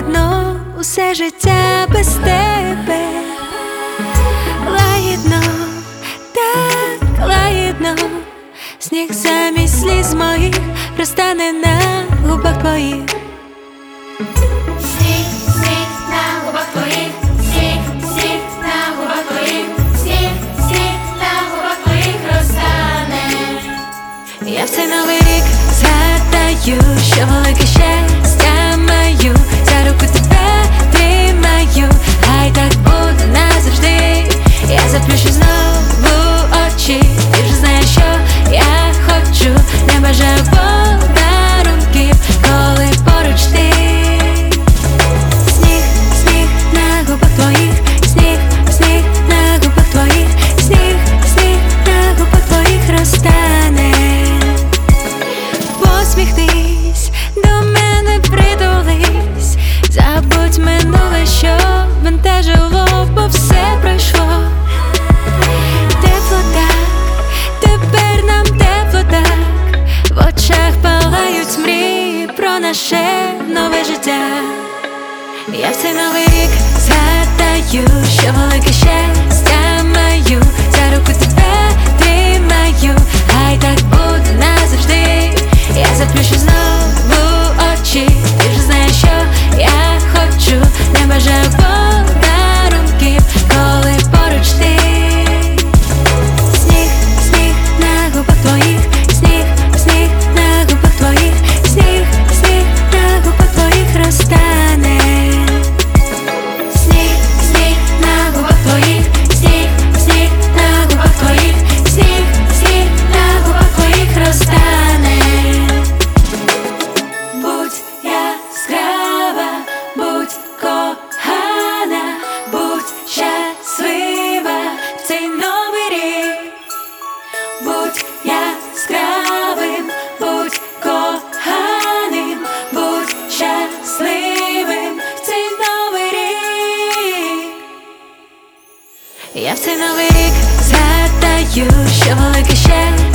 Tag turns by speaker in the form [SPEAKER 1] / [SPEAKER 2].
[SPEAKER 1] холодно, усе життя без тебе. Лагідно, так лагідно, сніг замість сліз моїх розтане на губах твоїх.
[SPEAKER 2] Сніг, сніг на губах твоїх, сніг, сніг на губах твоїх, сніг, сніг на губах твоїх розтане.
[SPEAKER 1] Я в цей новий рік згадаю, що велике щастя маю, за руку тебе тримаю, хай так буде назавжди. Я заплющу знову очі, ти вже знаєш, що я хочу, не бажаю подарунків, коли поруч ти. Сніг, сніг на губах твоїх, сніг, сніг на губах твоїх, сніг, сніг на губах твоїх розтане. Посміхнись, до мене притулись, забудь минуле, що бентежило, бо все пройшло. Тепло так, тепер нам тепло так, в очах палають мрії про наше нове життя. Я в цей новий рік згадаю, що велике щастя маю, за руку тебе тримаю, хай так буде назавжди. Я заплющу знову очі, ти вже знаєш, що я хочу, не бажаю подарунків, коли поруч ти. Сніг, сніг на губах твоїх, сніг, сніг на губах твоїх, сніг, сніг на губах твоїх розтане. Сніг, сніг на губах твоїх, сніг, сніг на губах твоїх, сніг, сніг на губах твоїх розтане. Будь яскрава, будь кохана, будь щаслива в цей новий рік. Будь яскравим, будь коханим, будь щасливим в цей новий рік. Я в цей новий рік згадаю, що велике щастя